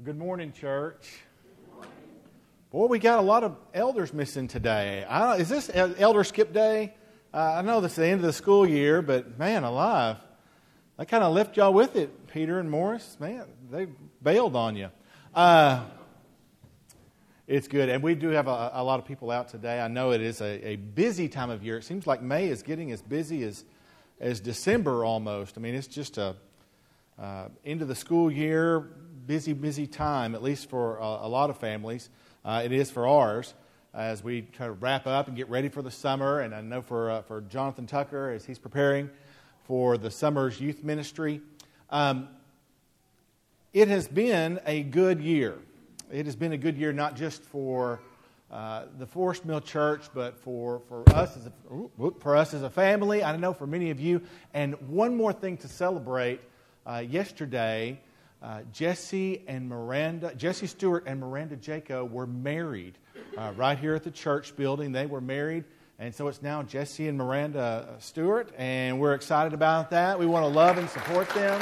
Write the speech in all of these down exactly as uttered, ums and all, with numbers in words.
Good morning, church. Boy, we got a lot of elders missing today. I don't, is this Elder Skip Day? Uh, I know this is the end of the school year, but man alive, I kind of left y'all with it, Peter and Morris. Man, they bailed on you. Uh, it's good, and we do have a, a lot of people out today. I know it is a, a busy time of year. It seems like May is getting as busy as as December almost. I mean, it's just a uh, end of the school year. Busy, busy time, at least for a, a lot of families. Uh, it is for ours as we try to wrap up and get ready for the summer. And I know for uh, for Jonathan Tucker as he's preparing for the summer's youth ministry. Um, it has been a good year. It has been a good year not just for uh, the Forest Mill Church, but for, for us as a, for us as a family. I know for many of you. And one more thing to celebrate. Uh, yesterday, Uh, Jesse and Miranda, Jesse Stewart and Miranda Jaco were married uh, right here at the church building. They were married, and so it's now Jesse and Miranda Stewart, and we're excited about that. We want to love and support them.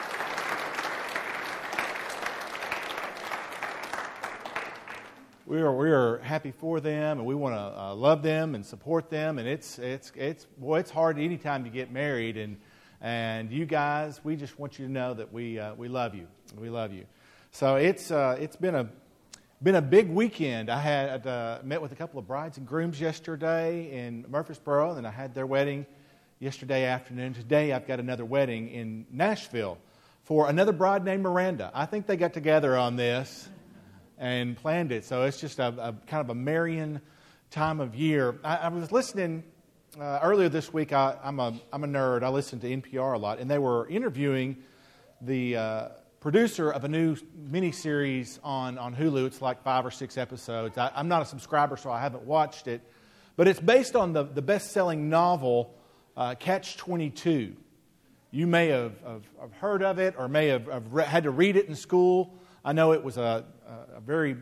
We are we are happy for them, and we want to uh, love them and support them. And it's it's it's boy, it's hard any time you get married. And And you guys, we just want you to know that we uh, we love you. We love you. So it's uh, it's been a been a big weekend. I had uh, met with a couple of brides and grooms yesterday in Murfreesboro, and I had their wedding yesterday afternoon. Today I've got another wedding in Nashville for another bride named Miranda. I think they got together on this and planned it. So it's just a, a kind of a Marian time of year. I, I was listening. Uh, earlier this week, I, I'm a I'm a nerd. I listen to N P R a lot, and they were interviewing the uh, producer of a new miniseries on on Hulu. It's like five or six episodes. I, I'm not a subscriber, so I haven't watched it, but it's based on the the best-selling novel uh, Catch twenty-two. You may have, have, have heard of it, or may have, have re- had to read it in school. I know it was a a, a very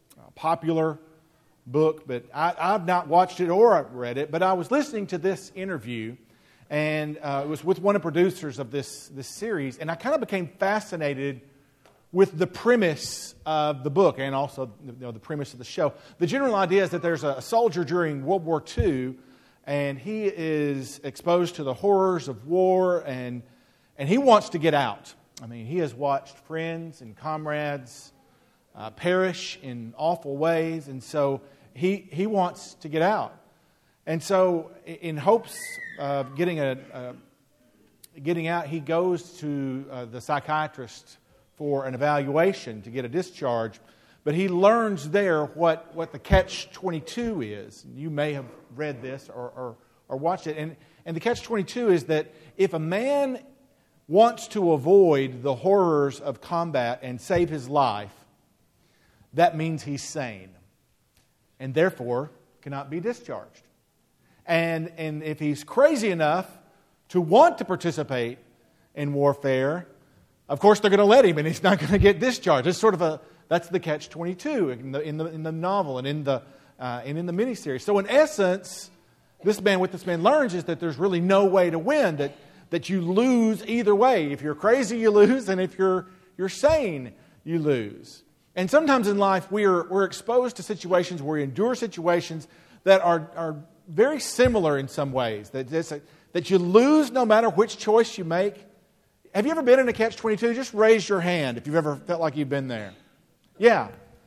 popular book, but I, I've not watched it or read it, but I was listening to this interview, and uh, it was with one of the producers of this, this series, and I kind of became fascinated with the premise of the book and also you know, the premise of the show. The general idea is that there's a soldier during World War Two, and he is exposed to the horrors of war, and and he wants to get out. I mean, he has watched friends and comrades Uh, perish in awful ways, and so he he wants to get out. And so, in hopes of getting a, a getting out, he goes to uh, the psychiatrist for an evaluation to get a discharge. But he learns there what, what the catch twenty-two is. You may have read this or or, or watched it. And and the catch twenty-two is that if a man wants to avoid the horrors of combat and save his life, that means he's sane, and therefore cannot be discharged. And and if he's crazy enough to want to participate in warfare, of course they're going to let him, and he's not going to get discharged. It's sort of a that's the catch twenty-two in the in the in the novel and in the uh, and in the miniseries. So in essence, this man what this man learns is that there's really no way to win. That that you lose either way. If you're crazy, you lose, and if you're you're sane, you lose. And sometimes in life, we're we're exposed to situations where we endure situations that are, are very similar in some ways. That that you lose no matter which choice you make. Have you ever been in a catch twenty-two? Just raise your hand if you've ever felt like you've been there. Yeah.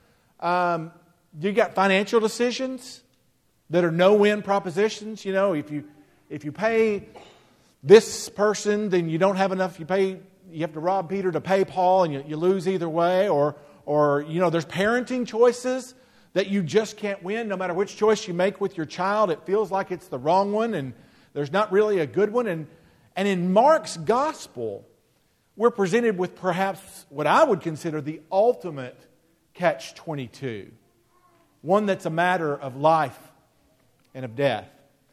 Um, you got financial decisions that are no-win propositions. You know, if you if you pay this person, then you don't have enough. You pay. You have to rob Peter to pay Paul, and you, you lose either way. Or Or, you know, there's parenting choices that you just can't win. No matter which choice you make with your child, it feels like it's the wrong one, and there's not really a good one. And, and in Mark's gospel, we're presented with perhaps what I would consider the ultimate catch twenty-two. One that's a matter of life and of death.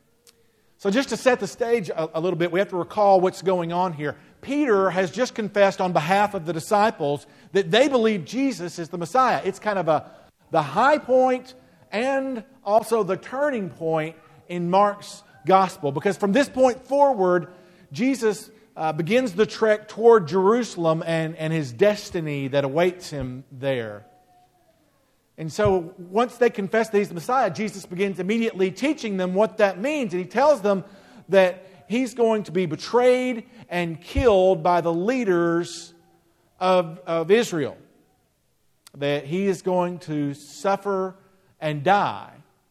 So just to set the stage a, a little bit, we have to recall what's going on here. Peter has just confessed on behalf of the disciples that they believe Jesus is the Messiah. It's kind of a the high point and also the turning point in Mark's gospel. Because from this point forward, Jesus uh, begins the trek toward Jerusalem and, and his destiny that awaits him there. And so once they confess that He's the Messiah, Jesus begins immediately teaching them what that means. And He tells them that He's going to be betrayed and killed by the leaders of, of Israel. That He is going to suffer and die.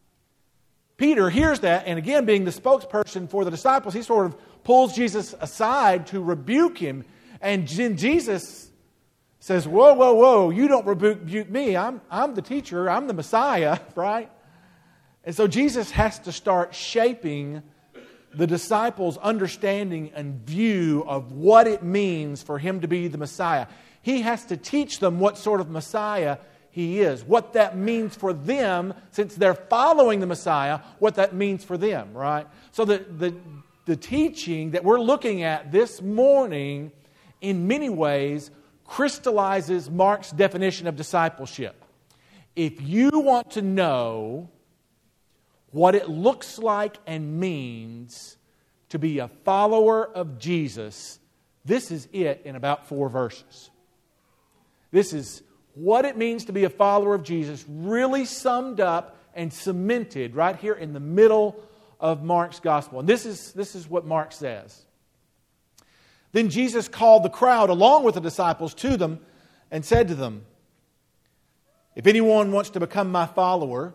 Peter hears that, and again, being the spokesperson for the disciples, he sort of pulls Jesus aside to rebuke him. And Jesus says, whoa, whoa, whoa, you don't rebuke me. I'm, I'm the teacher. I'm the Messiah, right? And so Jesus has to start shaping the disciples' understanding and view of what it means for Him to be the Messiah. He has to teach them what sort of Messiah He is, what that means for them, since they're following the Messiah, what that means for them, right? So the, the, the teaching that we're looking at this morning, in many ways, crystallizes Mark's definition of discipleship. If you want to know what it looks like and means to be a follower of Jesus, this is it in about four verses. This is what it means to be a follower of Jesus, really summed up and cemented right here in the middle of Mark's gospel. And this is, this is what Mark says. Then Jesus called the crowd along with the disciples to them and said to them, if anyone wants to become my follower,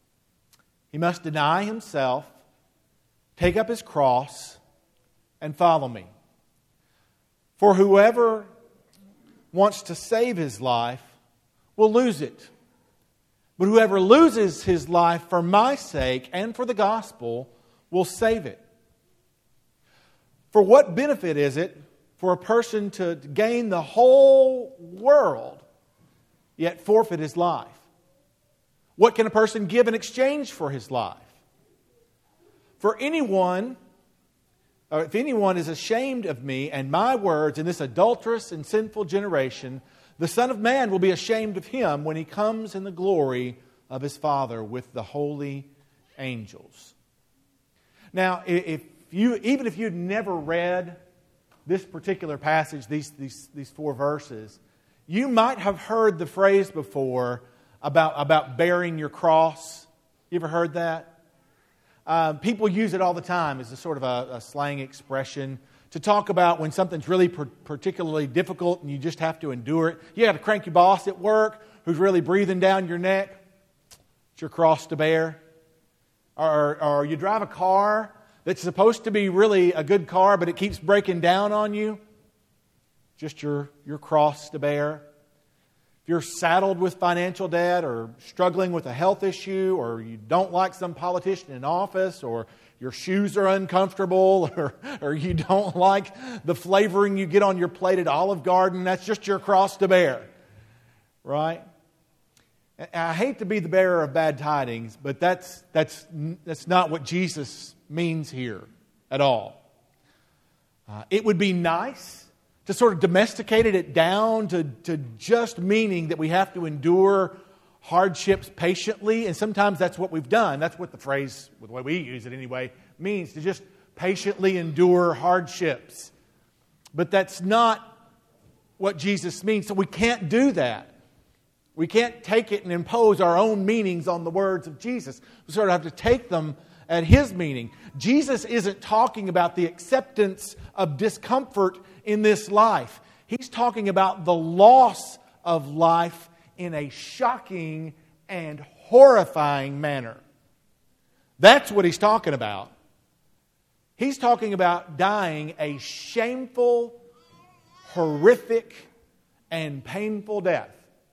he must deny himself, take up his cross, and follow me. For whoever wants to save his life will lose it. But whoever loses his life for my sake and for the gospel will save it. For what benefit is it for a person to gain the whole world, yet forfeit his life? What can a person give in exchange for his life? For anyone, or if anyone is ashamed of me and my words in this adulterous and sinful generation, the Son of Man will be ashamed of him when He comes in the glory of His Father with the holy angels. Now, if you, even if you'd never read this particular passage, these, these, these four verses, you might have heard the phrase before about, about bearing your cross. You ever heard that? Uh, people use it all the time as a sort of a, a slang expression to talk about when something's really per- particularly difficult and you just have to endure it. You got a cranky boss at work who's really breathing down your neck. It's your cross to bear. Or, or you drive a car that's supposed to be really a good car, but it keeps breaking down on you. Just your, your cross to bear. If you're saddled with financial debt or struggling with a health issue, or you don't like some politician in office, or your shoes are uncomfortable, or, or you don't like the flavoring you get on your plate at Olive Garden, that's just your cross to bear. Right? I hate to be the bearer of bad tidings, but that's, that's, that's not what Jesus means here at all. Uh, it would be nice to sort of domesticate it down to, to just meaning that we have to endure hardships patiently, and sometimes that's what we've done. That's what the phrase, the way we use it anyway, means, to just patiently endure hardships. But that's not what Jesus means, so we can't do that. We can't take it and impose our own meanings on the words of Jesus. We sort of have to take them at His meaning. Jesus isn't talking about the acceptance of discomfort in this life. He's talking about the loss of life in a shocking and horrifying manner. That's what He's talking about. He's talking about dying a shameful, horrific, and painful death.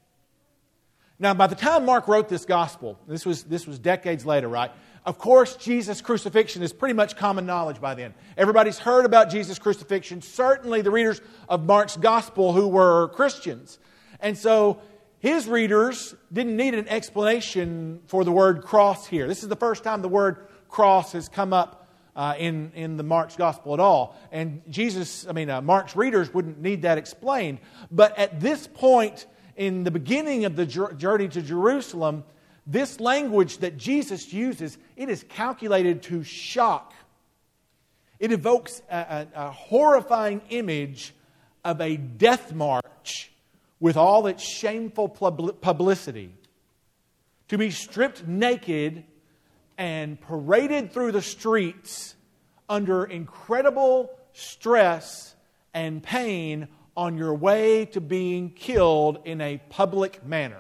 Now, by the time Mark wrote this gospel, this was, this was decades later, right? Of course, Jesus' crucifixion is pretty much common knowledge by then. Everybody's heard about Jesus' crucifixion, certainly the readers of Mark's gospel who were Christians. And so his readers didn't need an explanation for the word cross here. This is the first time the word cross has come up uh, in, in the Mark's gospel at all. And Jesus, I mean, uh, Mark's readers wouldn't need that explained. But at this point, in the beginning of the journey to Jerusalem, this language that Jesus uses, it is calculated to shock. It evokes a, a, a horrifying image of a death march with all its shameful publicity. To be stripped naked and paraded through the streets under incredible stress and pain on your way to being killed in a public manner.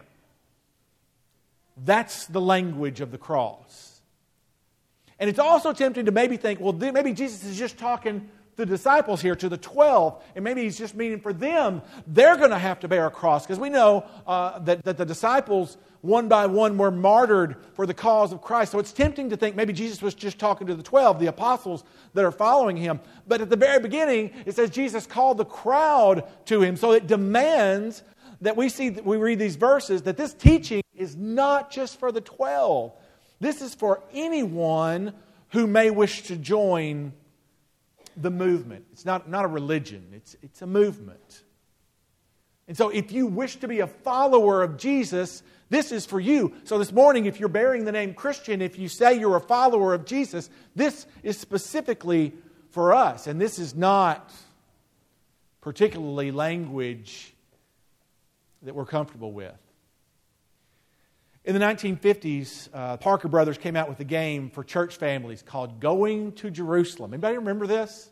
That's the language of the cross. And it's also tempting to maybe think, well, maybe Jesus is just talking to the disciples here, to the twelve, and maybe He's just meaning for them, they're going to have to bear a cross. Because we know uh, that, that the disciples, one by one, were martyred for the cause of Christ. So it's tempting to think maybe Jesus was just talking to the twelve, the apostles that are following Him. But at the very beginning, it says Jesus called the crowd to Him. So it demands that we see, that we read these verses, that this teaching is not just for the twelve. This is for anyone who may wish to join the movement. It's not, not a religion. It's, it's a movement. And so if you wish to be a follower of Jesus, this is for you. So this morning, if you're bearing the name Christian, if you say you're a follower of Jesus, this is specifically for us. And this is not particularly language that we're comfortable with. In the nineteen fifties, uh, Parker Brothers came out with a game for church families called Going to Jerusalem. Anybody remember this?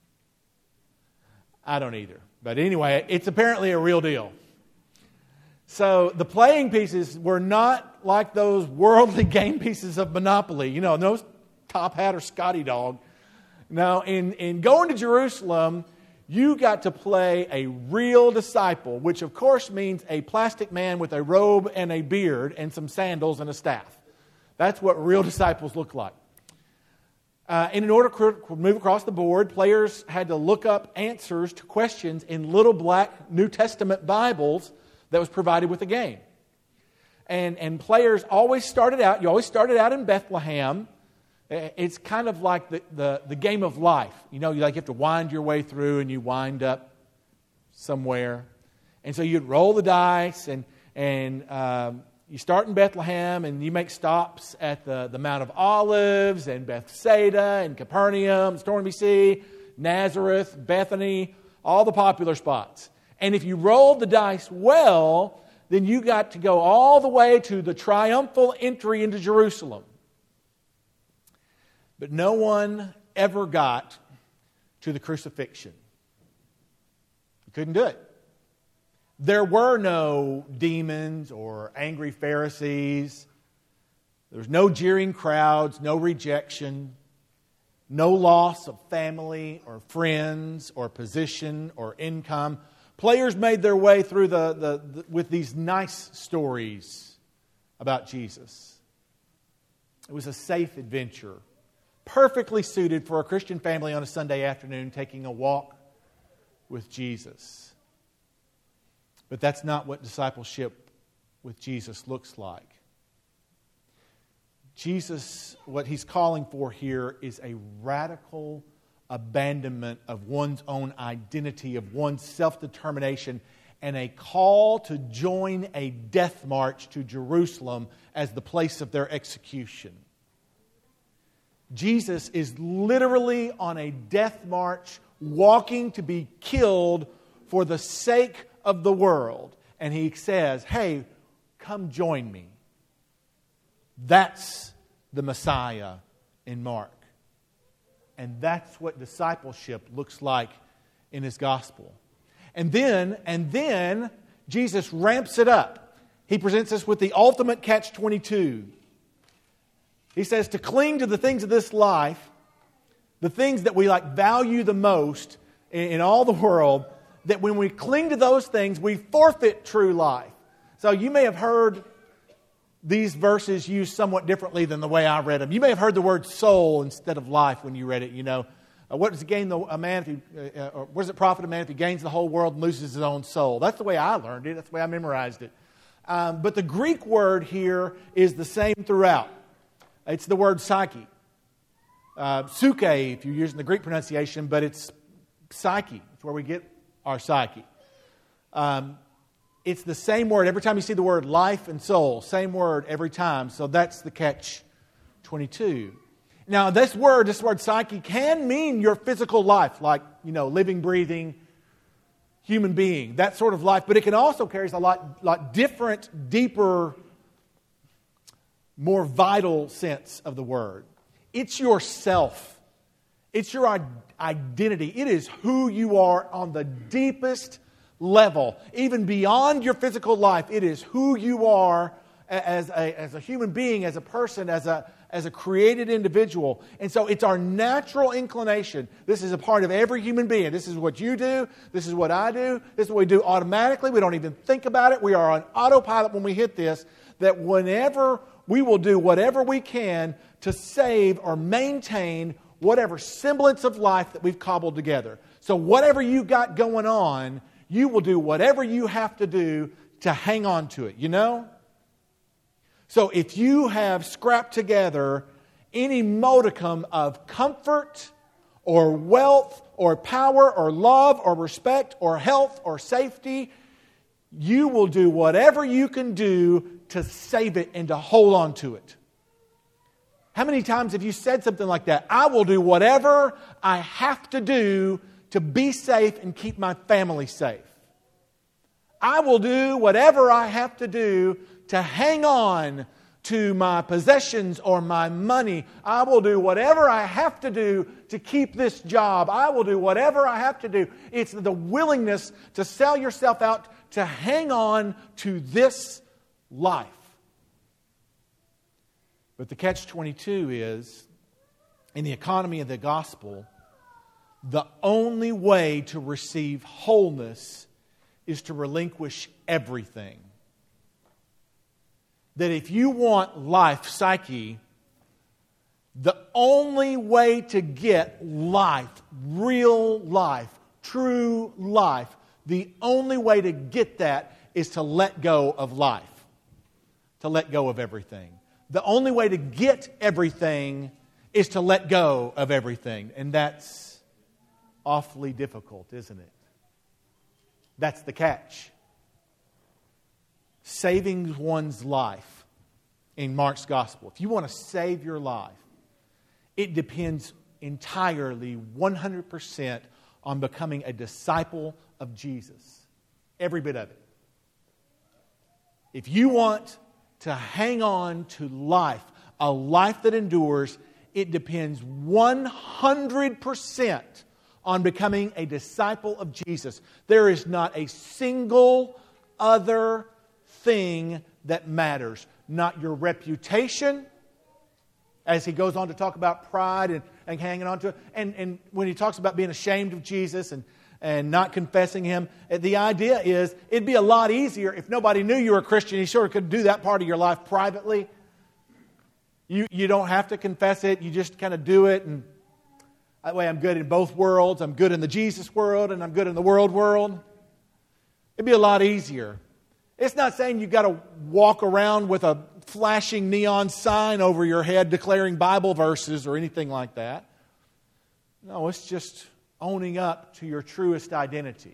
I don't either. But anyway, it's apparently a real deal. So the playing pieces were not like those worldly game pieces of Monopoly. You know, no Top Hat or Scotty Dog. Now, in, in Going to Jerusalem, you got to play a real disciple, which of course means a plastic man with a robe and a beard and some sandals and a staff. That's what real disciples look like. Uh, and in order to move across the board, players had to look up answers to questions in little black New Testament Bibles that was provided with the game. And, and players always started out, you always started out in Bethlehem. It's kind of like the, the, the game of life. You know, you like you have to wind your way through and you wind up somewhere. And so you'd roll the dice and, and um, you start in Bethlehem and you make stops at the, the Mount of Olives and Bethsaida and Capernaum, Stormy Sea, Nazareth, Bethany, all the popular spots. And if you rolled the dice well, then you got to go all the way to the triumphal entry into Jerusalem. But no one ever got to the crucifixion. You couldn't do it. There were no demons or angry Pharisees. There was no jeering crowds, no rejection, no loss of family or friends or position or income. Players made their way through the, the, the with these nice stories about Jesus. It was a safe adventure, perfectly suited for a Christian family on a Sunday afternoon taking a walk with Jesus. But that's not what discipleship with Jesus looks like. Jesus, what He's calling for here is a radical abandonment of one's own identity, of one's self-determination, and a call to join a death march to Jerusalem as the place of their execution. Jesus is literally on a death march, walking to be killed for the sake of the world. And He says, hey, come join me. That's the Messiah in Mark. And that's what discipleship looks like in His gospel. And then, and then Jesus ramps it up. He presents us with the ultimate catch twenty-two. He says to cling to the things of this life, the things that we like value the most in, in all the world, that when we cling to those things, we forfeit true life. So you may have heard these verses used somewhat differently than the way I read them. You may have heard the word soul instead of life when you read it. You know, uh, what does it gain the, a man if he, uh, or what does it profit a man if he gains the whole world and loses his own soul? That's the way I learned it. That's the way I memorized it. Um, but the Greek word here is the same throughout. It's the word psyche. Uh, suke, if you're using the Greek pronunciation, but it's psyche. It's where we get our psyche. Um, it's the same word. Every time you see the word life and soul, same word every time. So that's the catch twenty-two. Now, this word, this word psyche, can mean your physical life, like, you know, living, breathing, human being, that sort of life. But it can also carry a lot, lot different, deeper, more vital sense of the word. It's yourself. It's your identity. It is who you are on the deepest level. Even beyond your physical life, it is who you are as a, as a human being, as a person, as a, as a created individual. And so it's our natural inclination. This is a part of every human being. This is what you do. This is what I do. This is what we do automatically. We don't even think about it. We are on autopilot when we hit this, that whenever we will do whatever we can to save or maintain whatever semblance of life that we've cobbled together. So whatever you got going on, you will do whatever you have to do to hang on to it, you know? So if you have scrapped together any modicum of comfort or wealth or power or love or respect or health or safety, you will do whatever you can do to save it and to hold on to it. How many times have you said something like that? I will do whatever I have to do to be safe and keep my family safe. I will do whatever I have to do to hang on to my possessions or my money. I will do whatever I have to do to keep this job. I will do whatever I have to do. It's the willingness to sell yourself out to hang on to this life. But the catch twenty-two is, in the economy of the gospel, the only way to receive wholeness is to relinquish everything. That if you want life, psyche, the only way to get life, real life, true life, the only way to get that is to let go of life. To let go of everything. The only way to get everything is to let go of everything. And that's awfully difficult, isn't it? That's the catch. Saving one's life in Mark's gospel. If you want to save your life, it depends entirely, one hundred percent on becoming a disciple of Jesus. Every bit of it. If you want to hang on to life, a life that endures, it depends one hundred percent on becoming a disciple of Jesus. There is not a single other thing that matters. Not your reputation, as he goes on to talk about pride and, and hanging on to it. And, and when he talks about being ashamed of Jesus and, and not confessing Him, the idea is it'd be a lot easier if nobody knew you were a Christian. You sort of could do that part of your life privately. You, you don't have to confess it. You just kind of do it. And that way I'm good in both worlds. I'm good in the Jesus world and I'm good in the world world. It'd be a lot easier. It's not saying you've got to walk around with a flashing neon sign over your head declaring Bible verses or anything like that. No, it's just owning up to your truest identity.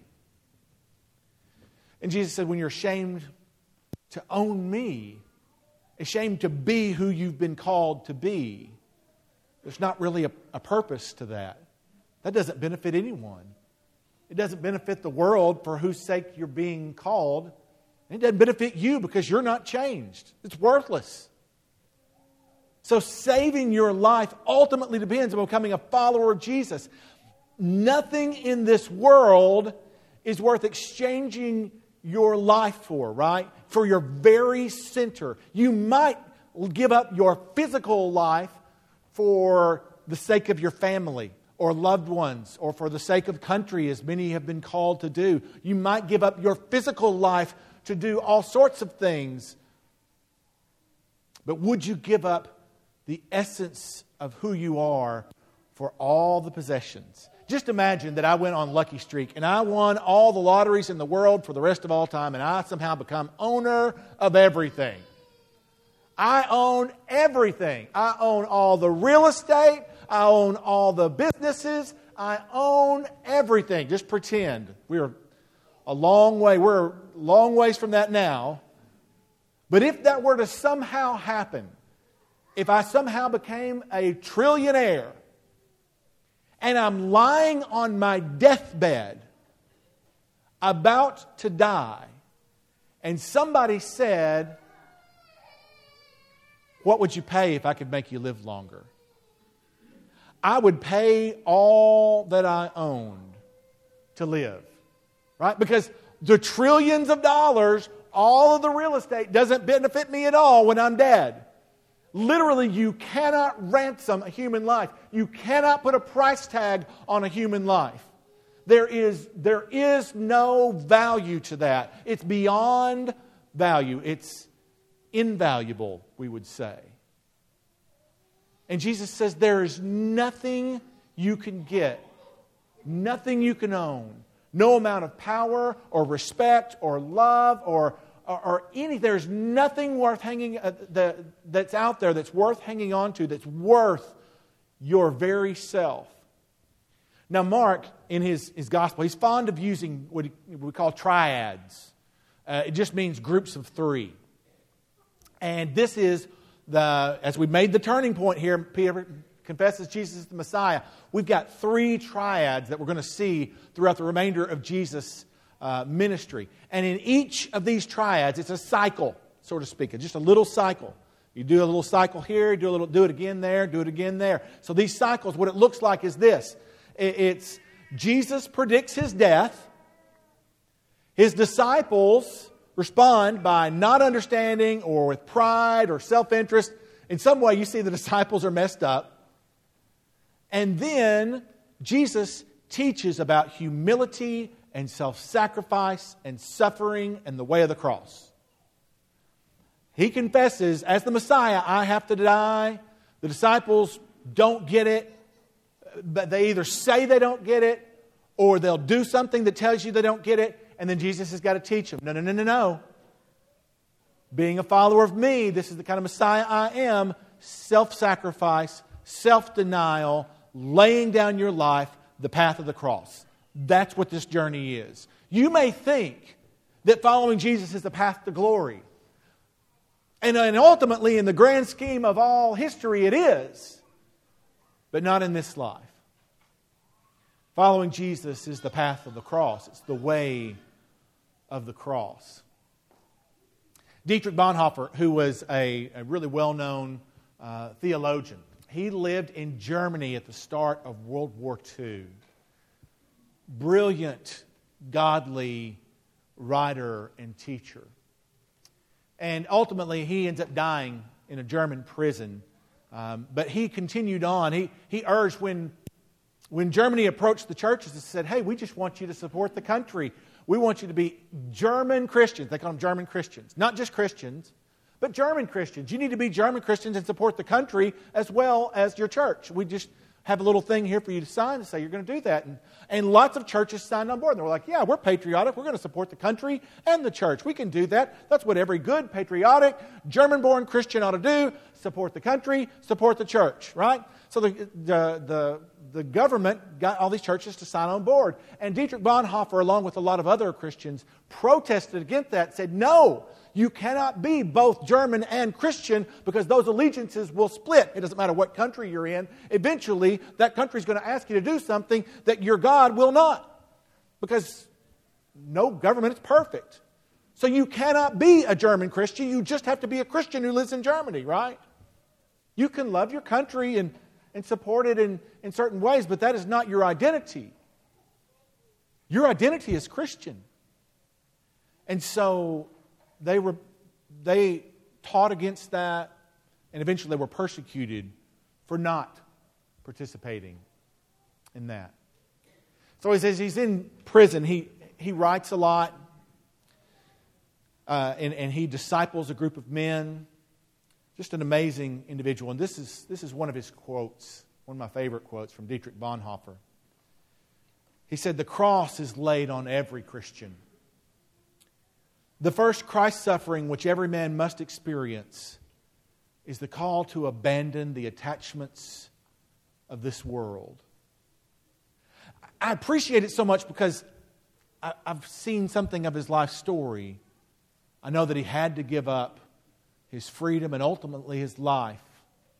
And Jesus said, when you're ashamed to own me, ashamed to be who you've been called to be, there's not really a, a purpose to that. That doesn't benefit anyone. It doesn't benefit the world for whose sake you're being called. It doesn't benefit you because you're not changed. It's worthless. So saving your life ultimately depends on becoming a follower of Jesus. Nothing in this world is worth exchanging your life for, right? For your very center. You might give up your physical life for the sake of your family or loved ones or for the sake of country, as many have been called to do. You might give up your physical life to do all sorts of things. But would you give up the essence of who you are for all the possessions? Just imagine that I went on Lucky Streak and I won all the lotteries in the world for the rest of all time and I somehow become owner of everything. I own everything. I own all the real estate. I own all the businesses. I own everything. Just pretend. We're a long way. We're a long ways from that now. But if that were to somehow happen, if I somehow became a trillionaire and I'm lying on my deathbed about to die, and somebody said, what would you pay if I could make you live longer? I would pay all that I owned to live. Right? Because the trillions of dollars, all of the real estate doesn't benefit me at all when I'm dead. Literally, you cannot ransom a human life. You cannot put a price tag on a human life. There is, there is no value to that. It's beyond value. It's invaluable, we would say. And Jesus says there is nothing you can get, nothing you can own, no amount of power or respect or love or or, or any. There's nothing worth hanging uh, the, that's out there that's worth hanging on to, that's worth your very self. Now, Mark, in his, his gospel, he's fond of using what we call triads. Uh, it just means groups of three. And this is the, as we made the turning point here, Peter confesses Jesus is the Messiah. We've got three triads that we're going to see throughout the remainder of Jesus' uh, ministry. And in each of these triads, it's a cycle, so to speak. It's just a little cycle. You do a little cycle here, do a little, do it again there, do it again there. So these cycles, what it looks like is this. It's Jesus predicts His death. His disciples respond by not understanding or with pride or self-interest. In some way, you see the disciples are messed up. And then Jesus teaches about humility and self-sacrifice and suffering and the way of the cross. He confesses, as the Messiah, I have to die. The disciples don't get it. But they either say they don't get it, or they'll do something that tells you they don't get it, and then Jesus has got to teach them. No, no, no, no, no. Being a follower of me, this is the kind of Messiah I am. Self-sacrifice, self-denial, laying down your life, the path of the cross. That's what this journey is. You may think that following Jesus is the path to glory. And, and ultimately, in the grand scheme of all history, it is. But not in this life. Following Jesus is the path of the cross. It's the way of the cross. Dietrich Bonhoeffer, who was a, a really well-known uh, theologian, he lived in Germany at the start of World War Two. Brilliant, godly writer and teacher. And ultimately, he ends up dying in a German prison. Um, but he continued on. He, he urged when, when Germany approached the churches and said, hey, we just want you to support the country. We want you to be German Christians. They call them German Christians. Not just Christians, but German Christians. You need to be German Christians and support the country as well as your church. We just have a little thing here for you to sign to say you're going to do that. And, and lots of churches signed on board. And they were like, yeah, we're patriotic. We're going to support the country and the church. We can do that. That's what every good, patriotic, German-born Christian ought to do. Support the country, support the church, right? So the, the, the, the government got all these churches to sign on board. And Dietrich Bonhoeffer, along with a lot of other Christians, protested against that, said, no, you cannot be both German and Christian because those allegiances will split. It doesn't matter what country you're in. Eventually, that country is going to ask you to do something that your God will not. Because no government is perfect. So you cannot be a German Christian. You just have to be a Christian who lives in Germany, right? You can love your country and, and support it in, in certain ways, but that is not your identity. Your identity is Christian. And so they were they taught against that, and eventually they were persecuted for not participating in that. So he says he's in prison. He, he writes a lot, uh, and, and he disciples a group of men. Just an amazing individual. And this is, this is one of his quotes, one of my favorite quotes from Dietrich Bonhoeffer. He said, the cross is laid on every Christian. The first Christ suffering which every man must experience is the call to abandon the attachments of this world. I appreciate it so much because I, I've seen something of his life story. I know that he had to give up his freedom and ultimately his life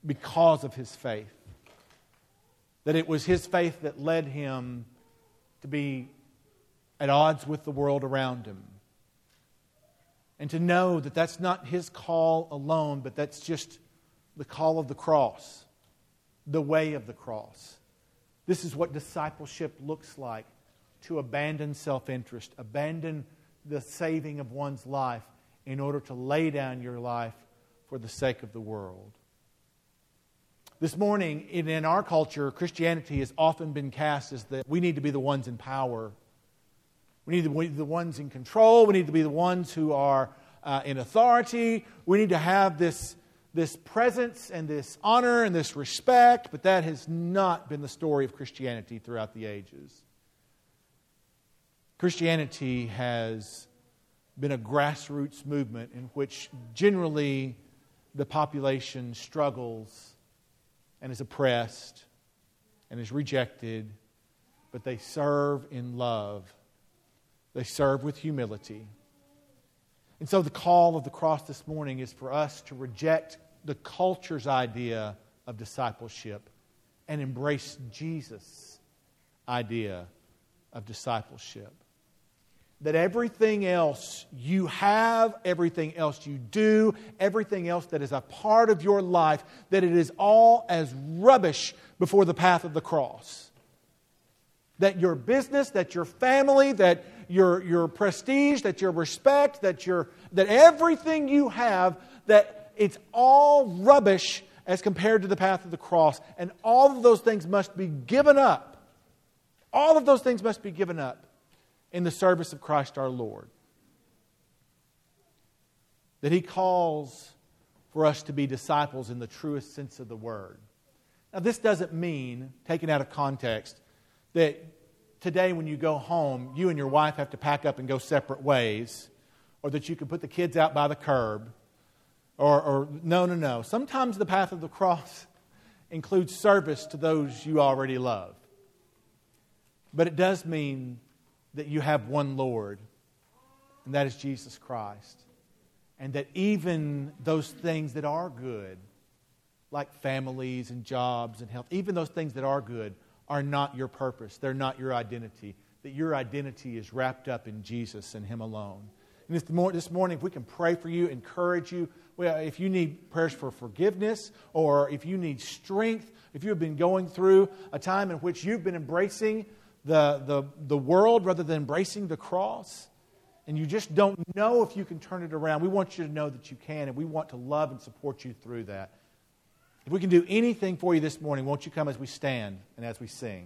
because of his faith. That it was his faith that led him to be at odds with the world around him. And to know that that's not his call alone, but that's just the call of the cross, the way of the cross. This is what discipleship looks like, to abandon self-interest, abandon the saving of one's life in order to lay down your life for the sake of the world. This morning, in, in our culture, Christianity has often been cast as that we need to be the ones in power. We need to be the ones in control. We need to be the ones who are uh, in authority. We need to have this, this presence and this honor and this respect, but that has not been the story of Christianity throughout the ages. Christianity has been a grassroots movement in which generally the population struggles and is oppressed and is rejected, but they serve in love. They serve with humility. And so the call of the cross this morning is for us to reject the culture's idea of discipleship and embrace Jesus' idea of discipleship. That everything else you have, everything else you do, everything else that is a part of your life, that it is all as rubbish before the path of the cross. That your business, that your family, that your, your prestige, that your respect, that your that everything you have, that it's all rubbish as compared to the path of the cross. And all of those things must be given up. All of those things must be given up in the service of Christ our Lord. That He calls for us to be disciples in the truest sense of the word. Now, this doesn't mean, taken out of context, that today when you go home, you and your wife have to pack up and go separate ways, or that you can put the kids out by the curb, or, or no, no, no. Sometimes the path of the cross includes service to those you already love. But it does mean that you have one Lord, and that is Jesus Christ. And that even those things that are good, like families and jobs and health, even those things that are good are not your purpose. They're not your identity. That your identity is wrapped up in Jesus and Him alone. And this morning, if we can pray for you, encourage you, well, if you need prayers for forgiveness, or if you need strength, if you have been going through a time in which you've been embracing the, the, the world rather than embracing the cross, and you just don't know if you can turn it around, we want you to know that you can, and we want to love and support you through that. If we can do anything for you this morning, won't you come as we stand and as we sing?